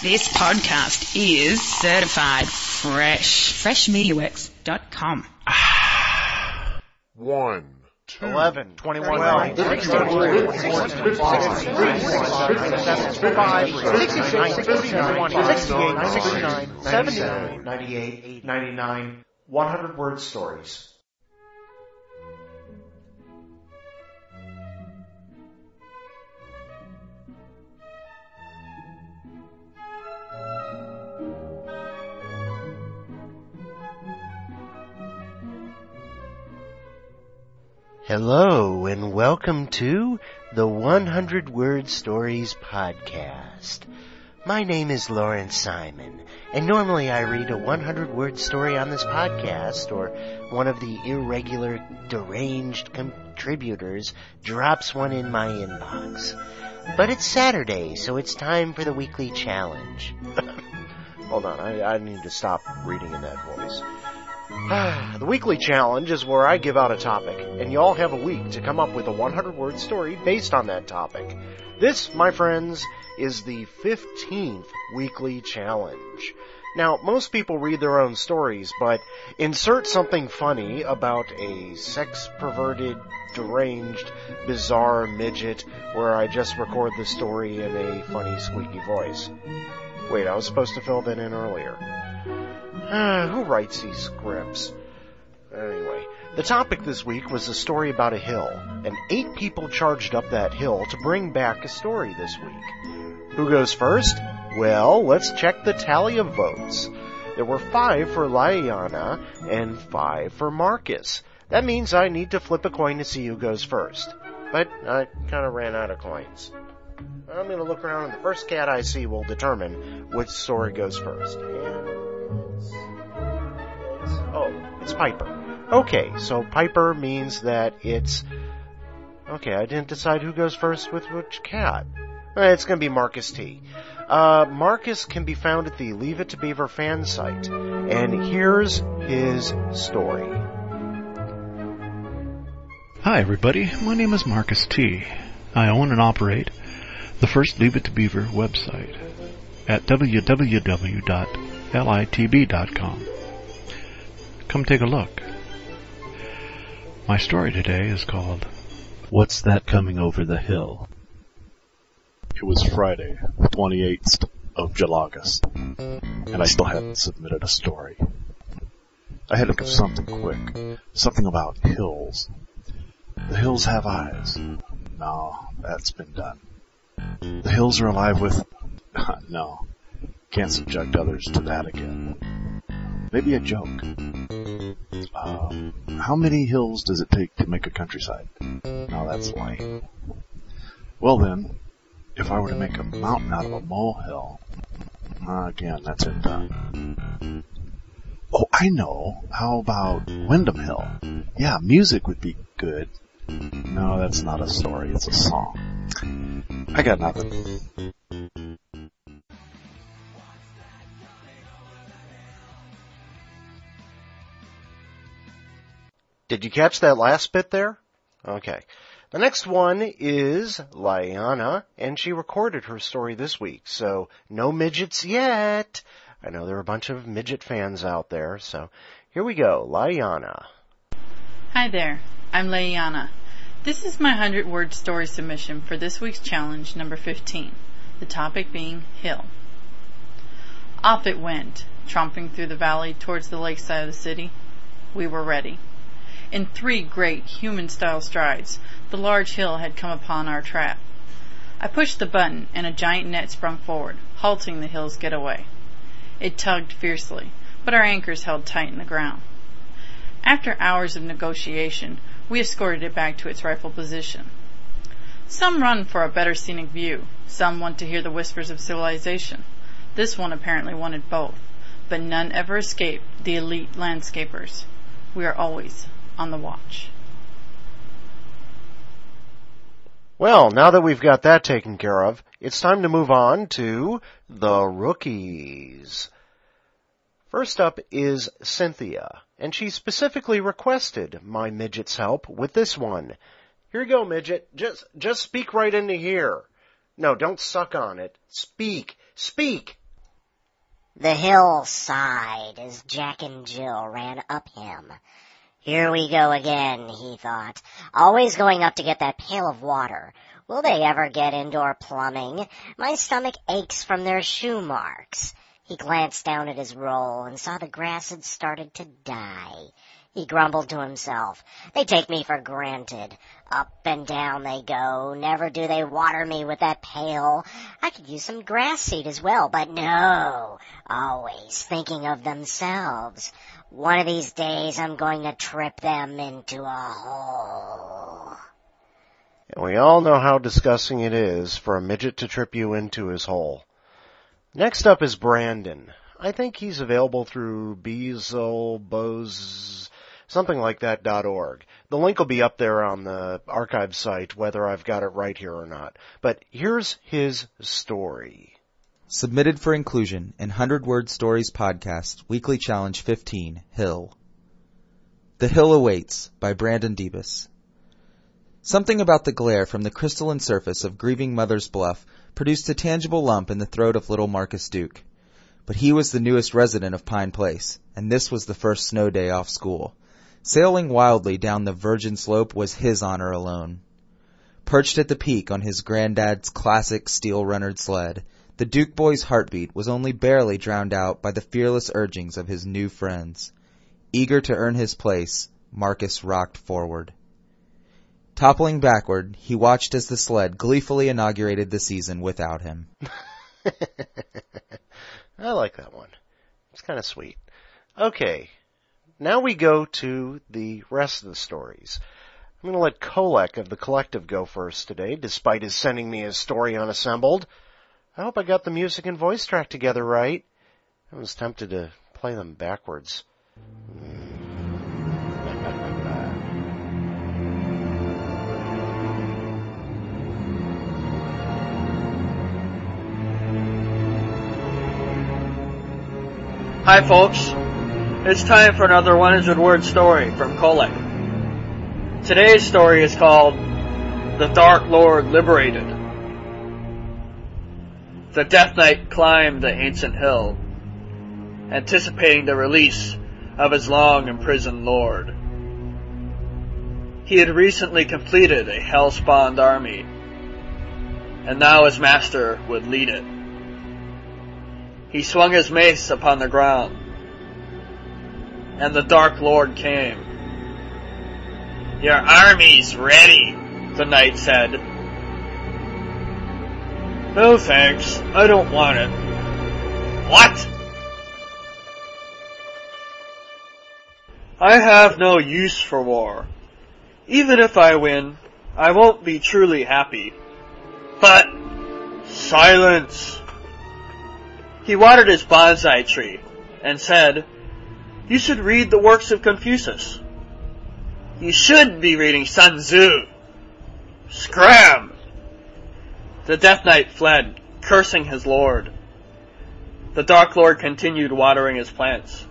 This podcast is certified fresh. FreshMediaWorks.com. 1, 2, 11, 21, 12, 16, 69, 70, 98, 99, 100-word stories. Hello, and welcome to the 100 Word Stories podcast. My name is Lawrence Simon, and normally I read a 100-word story on this podcast, or one of the irregular, deranged contributors drops one in my inbox. But it's Saturday, so it's time for the weekly challenge. Hold on, I need to stop reading in that voice. The weekly challenge is where I give out a topic, and y'all have a week to come up with a 100-word story based on that topic. This, my friends, is the 15th weekly challenge. Now, most people read their own stories, but insert something funny about a sex-perverted, deranged, bizarre midget where I just record the story in a funny, squeaky voice. Wait, I was supposed to fill that in earlier. Who writes these scripts? Anyway, the topic this week was a story about a hill, and 8 people charged up that hill to bring back a story this week. Who goes first? Well, let's check the tally of votes. There were 5 for Laiana and 5 for Marcus. That means I need to flip a coin to see who goes first. But I kind of ran out of coins. I'm going to look around, and the first cat I see will determine which story goes first. It's Piper. Okay, so Piper means that it's... Okay, I didn't decide who goes first with which cat. It's going to be Marcus T. Marcus can be found at the Leave It to Beaver fan site. And here's his story. Hi everybody, my name is Marcus T. I own and operate the first Leave It to Beaver website at www.litb.com. Come take a look. My story today is called, What's That Coming Over the Hill? It was Friday, the 28th of August, and I still hadn't submitted a story. I had to think of something quick, something about hills. The hills have eyes. No, that's been done. The hills are alive with... No, can't subject others to that again. Maybe a joke. How many hills does it take to make a countryside? No, that's lame. Well then, if I were to make a mountain out of a molehill, again, that's been done. Oh, I know. How about Windham Hill? Yeah, music would be good. No, that's not a story, it's a song. I got nothing. Did you catch that last bit there? Okay. The next one is Laiana, and she recorded her story this week, so no midgets yet. I know there are a bunch of midget fans out there, so here we go. Laiana. Hi there, I'm Laiana. This is my 100-word story submission for this week's challenge, number 15, the topic being hill. Off it went, tromping through the valley towards the lakeside of the city. We were ready. In 3 great human-style strides, the large hill had come upon our trap. I pushed the button, and a giant net sprung forward, halting the hill's getaway. It tugged fiercely, but our anchors held tight in the ground. After hours of negotiation, we escorted it back to its rightful position. Some run for a better scenic view, some want to hear the whispers of civilization. This one apparently wanted both, but none ever escaped the elite landscapers. We are always on the watch. Well, now that we've got that taken care of, it's time to move on to the rookies. First up is Cynthia, and she specifically requested my midget's help with this one. Here you go, midget. Just speak right into here. No, don't suck on it. Speak. The hill sighed as Jack and Jill ran up him. Here we go again, he thought, always going up to get that pail of water. Will they ever get indoor plumbing? My stomach aches from their shoe marks. He glanced down at his roll and saw the grass had started to die. He grumbled to himself, they take me for granted. Up and down they go, never do they water me with that pail. I could use some grass seed as well, but no, always thinking of themselves. One of these days I'm going to trip them into a hole. And we all know how disgusting it is for a midget to trip you into his hole. Next up is Brandon. I think he's available through something-like-that.org. The link will be up there on the archive site, whether I've got it right here or not. But here's his story. Submitted for inclusion in 100 Word Stories Podcast, Weekly Challenge 15, Hill. The Hill Awaits, by Brandon Debus. Something about the glare from the crystalline surface of grieving Mother's Bluff produced a tangible lump in the throat of little Marcus Duke. But he was the newest resident of Pine Place, and this was the first snow day off school. Sailing wildly down the virgin slope was his honor alone. Perched at the peak on his granddad's classic steel-runnered sled, the Duke boy's heartbeat was only barely drowned out by the fearless urgings of his new friends. Eager to earn his place, Marcus rocked forward. Toppling backward, he watched as the sled gleefully inaugurated the season without him. I like that one. It's kind of sweet. Okay, now we go to the rest of the stories. I'm going to let Kolek of the Collective go first today, despite his sending me his story unassembled. I hope I got the music and voice track together right. I was tempted to play them backwards. Hi folks, it's time for another 100-word story from Kolek. Today's story is called The Dark Lord Liberated. The Death Knight climbed the ancient hill, anticipating the release of his long-imprisoned lord. He had recently completed a hell-spawned army, and now his master would lead it. He swung his mace upon the ground, and the Dark Lord came. "Your army's ready," the knight said. "No thanks, I don't want it." "What?" "I have no use for war. Even if I win, I won't be truly happy." "But..." "Silence!" He watered his bonsai tree and said, "You should read the works of Confucius." "You should be reading Sun Tzu." "Scram!" The Death Knight fled, cursing his lord. The Dark Lord continued watering his plants.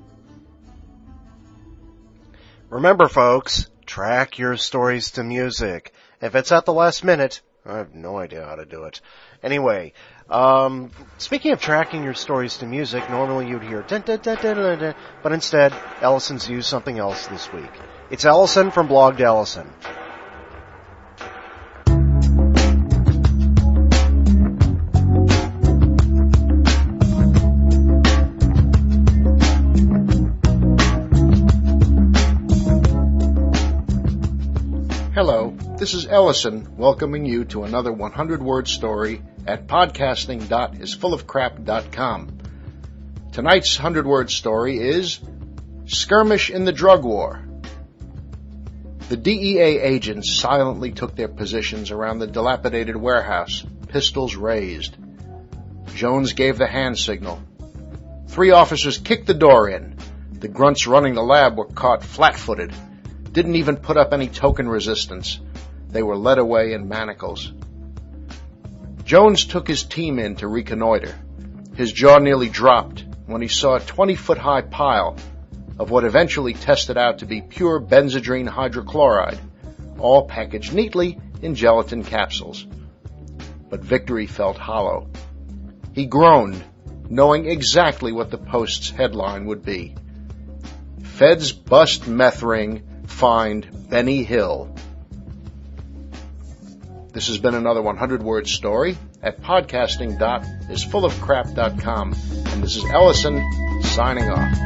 Remember, folks, track your stories to music. If it's at the last minute, I have no idea how to do it. Anyway, speaking of tracking your stories to music, normally you'd hear dun, dun, dun, dun, dun, dun, but instead, Ellison's used something else this week. It's Ellison from Blog to Ellison. Hello, this is Ellison welcoming you to another 100-word story at podcasting.isfullofcrap.com. Tonight's 100-word story is Skirmish in the Drug War. The DEA agents silently took their positions around the dilapidated warehouse, pistols raised. Jones gave the hand signal. 3 officers kicked the door in. The grunts running the lab were caught flat-footed. Didn't even put up any token resistance. They were led away in manacles. Jones took his team in to reconnoiter. His jaw nearly dropped when he saw a 20-foot-high pile of what eventually tested out to be pure benzodrine hydrochloride, all packaged neatly in gelatin capsules. But victory felt hollow. He groaned knowing exactly what the Post's headline would be. Feds bust meth ring, find Benny Hill. This has been another 100-word story at podcasting.isfullofcrap.com. And this is Ellison signing off.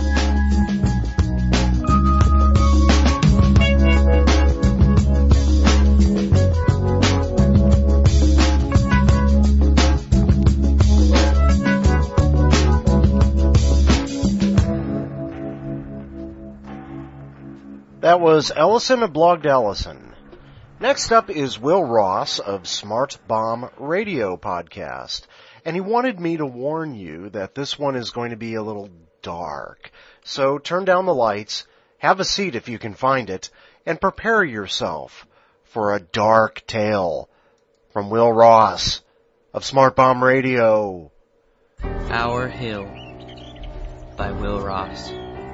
That was Ellison of Blogged Ellison. Next up is Will Ross of Smart Bomb Radio Podcast. And he wanted me to warn you that this one is going to be a little dark. So turn down the lights, have a seat if you can find it, and prepare yourself for a dark tale from Will Ross of Smart Bomb Radio. Our Hill by Will Ross.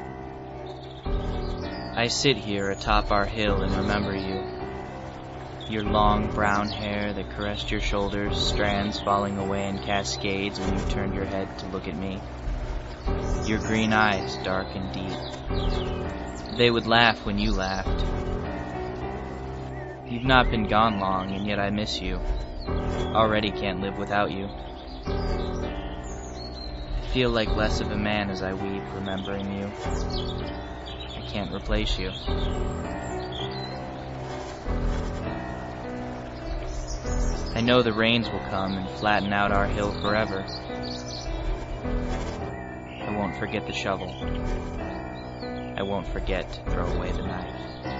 I sit here atop our hill and remember you. Your long brown hair that caressed your shoulders, strands falling away in cascades when you turned your head to look at me. Your green eyes, dark and deep. They would laugh when you laughed. You've not been gone long, and yet I miss you. Already can't live without you. I feel like less of a man as I weep, remembering you. I can't replace you. I know the rains will come and flatten out our hill forever. I won't forget the shovel. I won't forget to throw away the knife.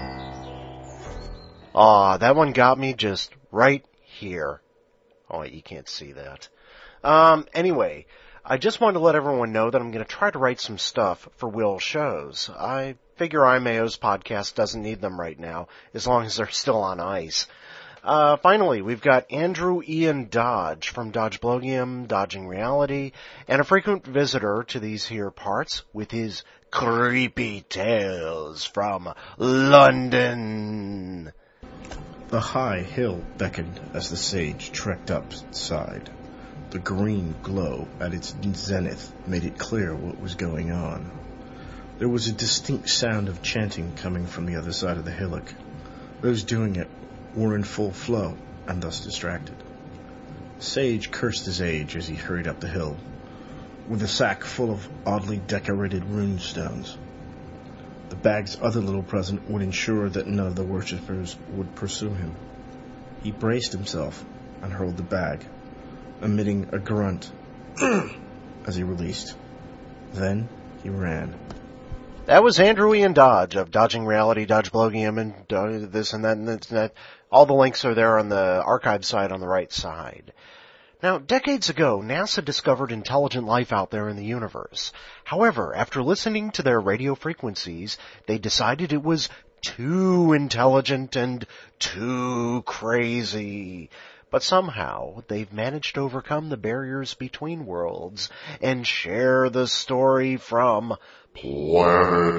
Aw, that one got me just right here. Oh, you can't see that. Anyway, I just wanted to let everyone know that I'm going to try to write some stuff for Will's shows. I figure IMAO's podcast doesn't need them right now, as long as they're still on ice. Finally, we've got Andrew Ian Dodge from Dodgeblogium, Dodging Reality, and a frequent visitor to these here parts with his creepy tales from London. The high hill beckoned as the sage trekked upside. The green glow at its zenith made it clear what was going on. There was a distinct sound of chanting coming from the other side of the hillock. Those doing it were in full flow and thus distracted. Sage cursed his age as he hurried up the hill, with a sack full of oddly decorated rune stones. The bag's other little present would ensure that none of the worshippers would pursue him. He braced himself and hurled the bag, emitting a grunt as he released. Then he ran. That was Andrew Ian Dodge of Dodging Reality, Dodgeblogium, and this and that and that. All the links are there on the archive side on the right side. Now, decades ago, NASA discovered intelligent life out there in the universe. However, after listening to their radio frequencies, they decided it was too intelligent and too crazy. But somehow, they've managed to overcome the barriers between worlds and share the story from Planet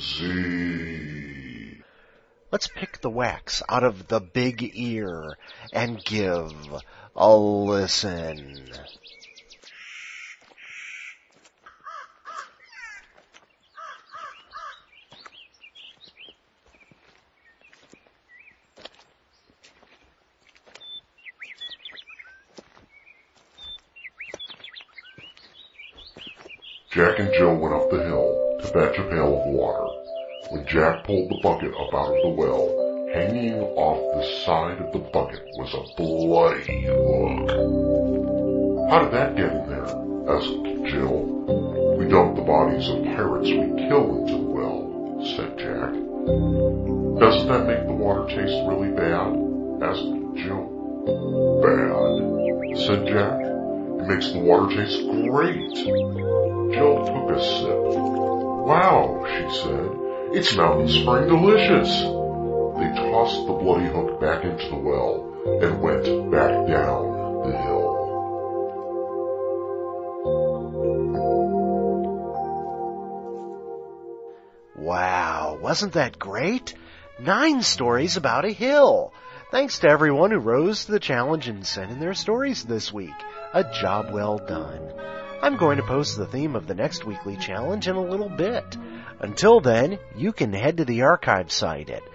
Z. Let's pick the wax out of the big ear and give a listen. Jack and Jill went up the hill to fetch a pail of water. When Jack pulled the bucket up out of the well, hanging off the side of the bucket was a bloody hook. How did that get in there? Asked Jill. We dumped the bodies of pirates we killed into the well, said Jack. Doesn't that make the water taste really bad? Asked Jill. Bad, said Jack. It makes the water taste great. Jill took a sip. Wow, she said. It's Mountain Spring delicious. They tossed the bloody hook back into the well and went back down the hill. Wow, wasn't that great? 9 stories about a hill. Thanks to everyone who rose to the challenge and sent in their stories this week. A job well done. I'm going to post the theme of the next weekly challenge in a little bit. Until then, you can head to the archive site at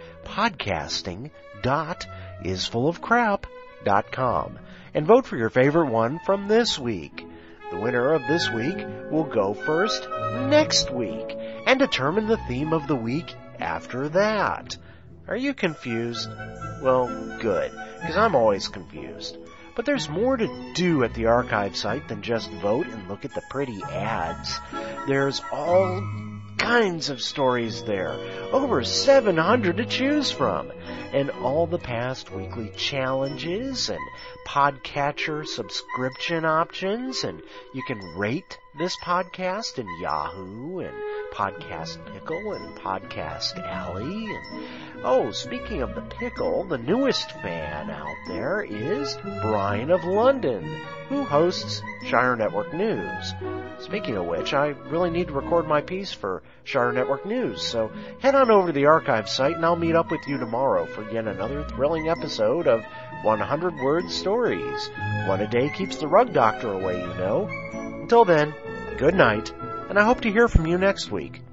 podcasting.isfullofcrap.com and vote for your favorite one from this week. The winner of this week will go first next week and determine the theme of the week after that. Are you confused? Well, good, because I'm always confused. But there's more to do at the archive site than just vote and look at the pretty ads. There's all kinds of stories there, over 700 to choose from, and all the past weekly challenges and podcatcher subscription options, and you can rate this podcast in Yahoo and Podcast Pickle and Podcast Alley. And oh, speaking of the Pickle, the newest fan out there is Brian of London, who hosts Shire Network News. Speaking of which, I really need to record my piece for Shire Network News, so head on over to the archive site and I'll meet up with you tomorrow for yet another thrilling episode of 100 Word Stories. One a day keeps the rug doctor away, you know. Until then, good night, and I hope to hear from you next week.